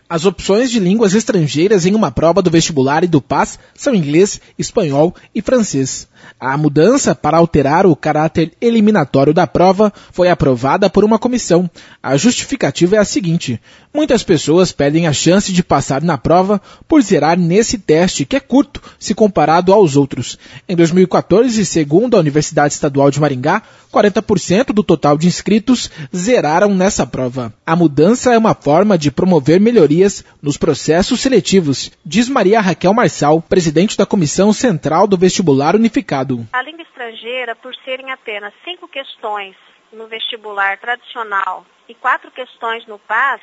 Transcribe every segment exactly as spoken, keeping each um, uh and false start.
As opções de línguas estrangeiras em uma prova do vestibular e do P A S são inglês, espanhol e francês. A mudança para alterar o caráter eliminatório da prova foi aprovada por uma comissão. A justificativa é a seguinte: muitas pessoas perdem a chance de passar na prova por zerar nesse teste, que é curto se comparado aos outros. Em dois mil e quatorze, segundo a Universidade Estadual de Maringá, quarenta por cento do total de inscritos zeraram nessa prova. A mudança é uma forma de promover melhorias nos processos seletivos, diz Maria Raquel Marçal, presidente da Comissão Central do Vestibular Unificado. A língua estrangeira, por serem apenas cinco questões no vestibular tradicional e quatro questões no P A S,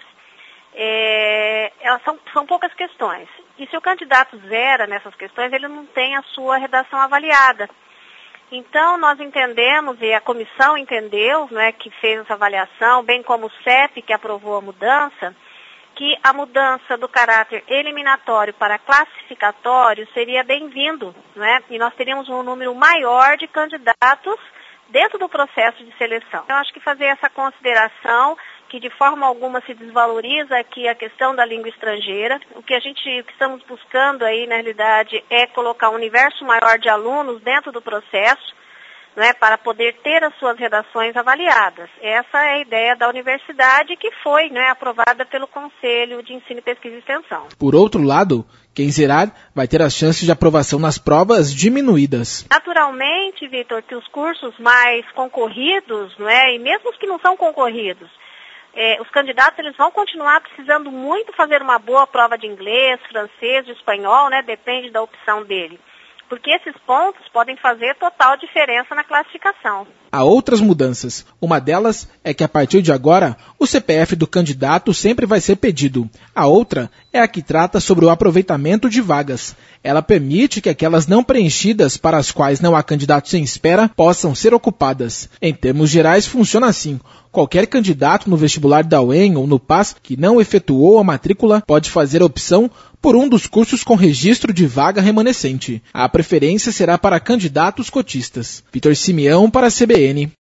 é, elas são, são poucas questões. E se o candidato zera nessas questões, ele não tem a sua redação avaliada. Então, nós entendemos, e a comissão entendeu, né, que fez essa avaliação, bem como o C E P, que aprovou a mudança, que a mudança do caráter eliminatório para classificatório seria bem-vindo, né? E nós teríamos um número maior de candidatos dentro do processo de seleção. Eu acho que fazer essa consideração, que de forma alguma se desvaloriza aqui a questão da língua estrangeira. O que a gente o que estamos buscando aí, na realidade, é colocar um universo maior de alunos dentro do processo, né, para poder ter as suas redações avaliadas. Essa é a ideia da universidade, que foi, né, aprovada pelo Conselho de Ensino, Pesquisa e Extensão. Por outro lado, quem zerar vai ter as chances de aprovação nas provas diminuídas. Naturalmente, Vitor, que os cursos mais concorridos, né, e mesmo os que não são concorridos, é, os candidatos eles vão continuar precisando muito fazer uma boa prova de inglês, francês, de espanhol, né, depende da opção dele. Porque esses pontos podem fazer total diferença na classificação. Há outras mudanças. Uma delas é que, a partir de agora, o C P F do candidato sempre vai ser pedido. A outra é a que trata sobre o aproveitamento de vagas. Ela permite que aquelas não preenchidas, para as quais não há candidatos em espera, possam ser ocupadas. Em termos gerais, funciona assim. Qualquer candidato no vestibular da U E M ou no P A S que não efetuou a matrícula pode fazer a opção por um dos cursos com registro de vaga remanescente. A preferência será para candidatos cotistas. Vitor Simeão para a C B N.